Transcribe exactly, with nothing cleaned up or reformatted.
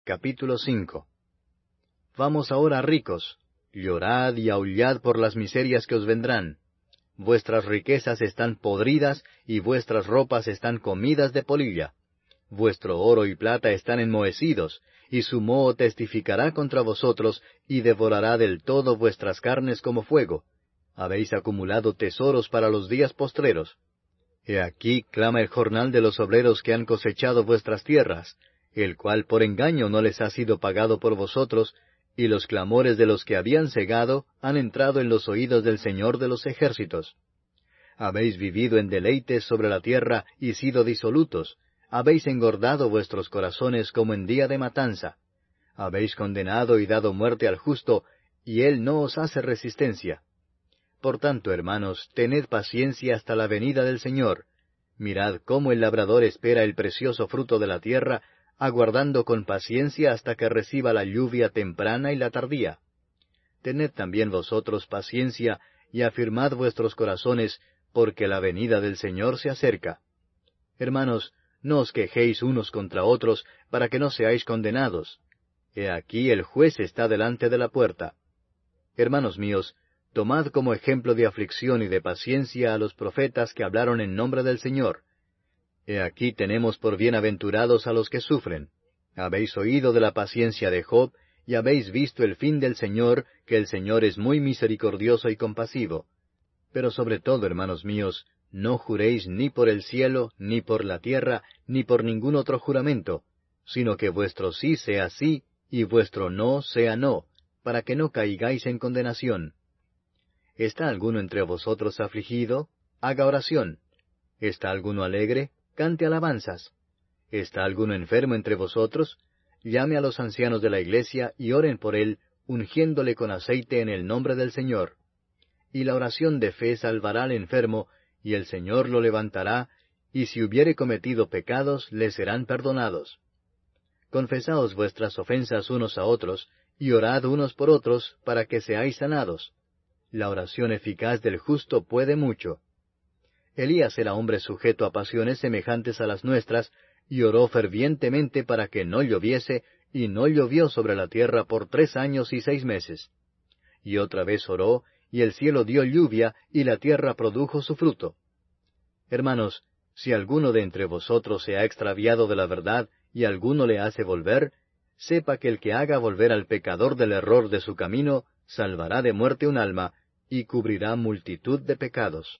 Capítulo cinco. Vamos ahora, ricos, llorad y aullad por las miserias que os vendrán. Vuestras riquezas están podridas, y vuestras ropas están comidas de polilla. Vuestro oro y plata están enmohecidos, y su moho testificará contra vosotros, y devorará del todo vuestras carnes como fuego. Habéis acumulado tesoros para los días postreros. He aquí clama el jornal de los obreros que han cosechado vuestras tierras, el cual por engaño no les ha sido pagado por vosotros, y los clamores de los que habían segado han entrado en los oídos del Señor de los ejércitos. Habéis vivido en deleites sobre la tierra y sido disolutos, habéis engordado vuestros corazones como en día de matanza. Habéis condenado y dado muerte al justo, y él no os hace resistencia. Por tanto, hermanos, tened paciencia hasta la venida del Señor. Mirad cómo el labrador espera el precioso fruto de la tierra, aguardando con paciencia hasta que reciba la lluvia temprana y la tardía. Tened también vosotros paciencia, y afirmad vuestros corazones, porque la venida del Señor se acerca. Hermanos, no os quejéis unos contra otros, para que no seáis condenados. He aquí el juez está delante de la puerta. Hermanos míos, tomad como ejemplo de aflicción y de paciencia a los profetas que hablaron en nombre del Señor. He aquí tenemos por bienaventurados a los que sufren. Habéis oído de la paciencia de Job, y habéis visto el fin del Señor, que el Señor es muy misericordioso y compasivo. Pero sobre todo, hermanos míos, no juréis ni por el cielo, ni por la tierra, ni por ningún otro juramento, sino que vuestro sí sea sí, y vuestro no sea no, para que no caigáis en condenación. ¿Está alguno entre vosotros afligido? Haga oración. ¿Está alguno alegre? Cante alabanzas. ¿Está alguno enfermo entre vosotros? Llame a los ancianos de la iglesia y oren por él, ungiéndole con aceite en el nombre del Señor. Y la oración de fe salvará al enfermo, y el Señor lo levantará, y si hubiere cometido pecados, le serán perdonados. Confesaos vuestras ofensas unos a otros, y orad unos por otros, para que seáis sanados. La oración eficaz del justo puede mucho. Elías era hombre sujeto a pasiones semejantes a las nuestras, y oró fervientemente para que no lloviese, y no llovió sobre la tierra por tres años y seis meses. Y otra vez oró, y el cielo dio lluvia, y la tierra produjo su fruto. Hermanos, si alguno de entre vosotros se ha extraviado de la verdad, y alguno le hace volver, sepa que el que haga volver al pecador del error de su camino, salvará de muerte un alma, y cubrirá multitud de pecados.